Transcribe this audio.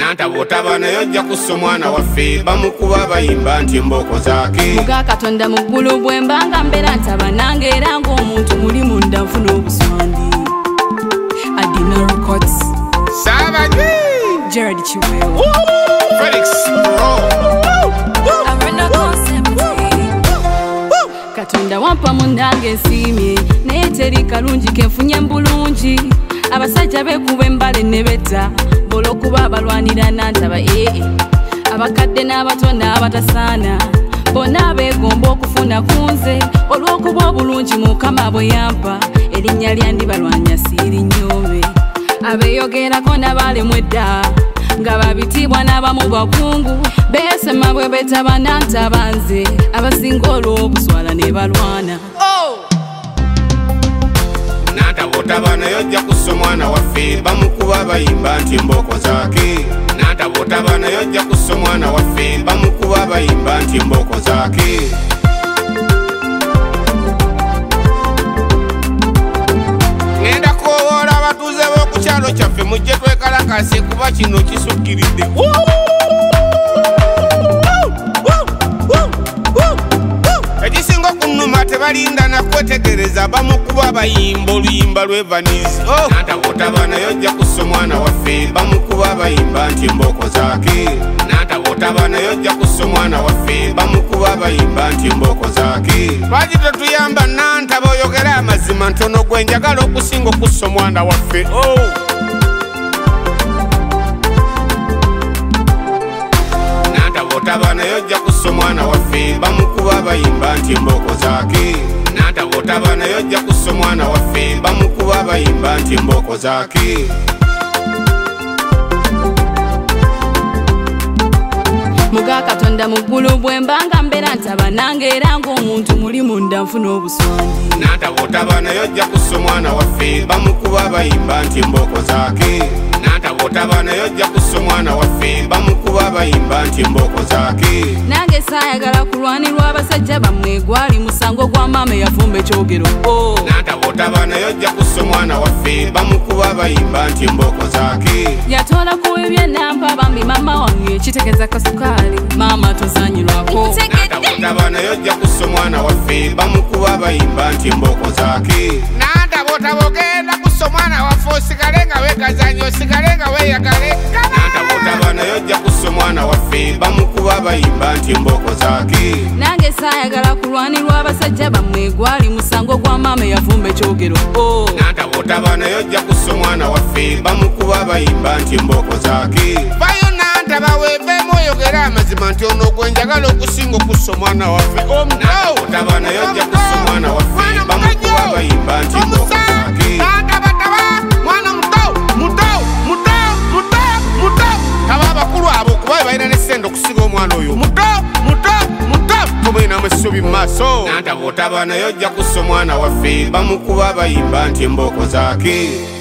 nanta bw'otaba yojja kussa omwana waffe bamukuba bayimba nti emboko zaake muga Katonda mu ggulu bwe mbanga mbeera ntaba nange era ng'omuntu muli munda nfuna obuswandi Adina Records Savage Gerard Chiwewe Felix Katonda wampa munange nsiimye naye teri kalungi kenfunye mbulungi abasajja bekuba embale ne betta olw'okuba abalwanira nantaba abakadde n'abato n'abatasaana bonna beegomba okufuna ku nze olw'okuba obulungi Mukama bwe yampa erinnya lyandibalwanya siirinyome abeeyogerako n'abalemwa edda nga babitibwa n'abamu bakungu beesema bwe betaba nantaba nze abasinga olw'obuswala ne balwana nanta bw'otaba yojja kussa omwana waffe bamukuba bayimba nti emboko zaake nanta bw'otaba yojja kussa omwana waffe bamukuba bayimba nti emboko zaake ngenda kuwoola abatuuze b'oku kyalo kyaffe mujje twekalakase kuba kino kisukkiridde ekisinga okunuma tebalinda nakwetegereza bamukuba bayimba oluyimba lw'evanizi nanta bw'otaba yojja kussa omwana waffe bamukuba bayimba nti emboko zaake nanta bw'otaba yojja kussa omwana waffe bamukuba bayimba nti emboko zaake lwaki tetuyamba nanta boyogera amazima ntono gwe njagala okusinga okussa omwana waffe nanta bw'otaba yojja kussa omwana waffe bamukuba bayimba nti emboko zaake nanta bw'otaba yojja kussa omwana waffe bamukuba bayimba nti emboko zaake muga Katonda mu ggulu bwe mbanga mbeera ntaba nange era ng'omuntu muli munda nfuna obuswandi nanta bw'otaba yojja kussa omwana waffe bamukuba bayimba nti emboko zaake nanta bw'otaba yojja kussa omwana waffe bamukuba bayimba nti emboko zaake nange saayagala kulwanirwa abasajja bammwe gwali musango gwa maama eyafumba ekyogero nanta bw'otaba yojja kussa omwana waffe bamukuba bayimba nti emboko zaake yatoola ku ebyenampa bambi maama wange kitegeeza kasukaali maama tozanyirwako nanta bw'otaba yojja kussa omwana waffe bamukuba bayimba nti emboko zaake nanta bw'otaba ogenda kussa omwana waffe osigale nga weegazanya osigale nga weeyagale nanta bw'otaba yojja kussa omwana waffe bamukuba bayimba nti emboko zaake nange saayagala kulwanirwa abasajja bammwe gwali musango gwa maama eyafumba ekyogero nanta bw'otaba yojja kussa omwana waffe bamukuba bayimba nti emboko zaake vayo nanta baweeveemu oyogera amazima nti ono gwe njagala okusinga okussa omwana waffe nanta bw'otaba yojja kussa omwana waffe bamukuba bayimba nti emboko zaake mwana muto taba abakulu abo kuba balina n'essente okusiga omwana oyo muto tomulinamu essubi mu maaso nanta bw'otaba yojja kussa omwana waffe bamukuba bayimba nti emboko zaake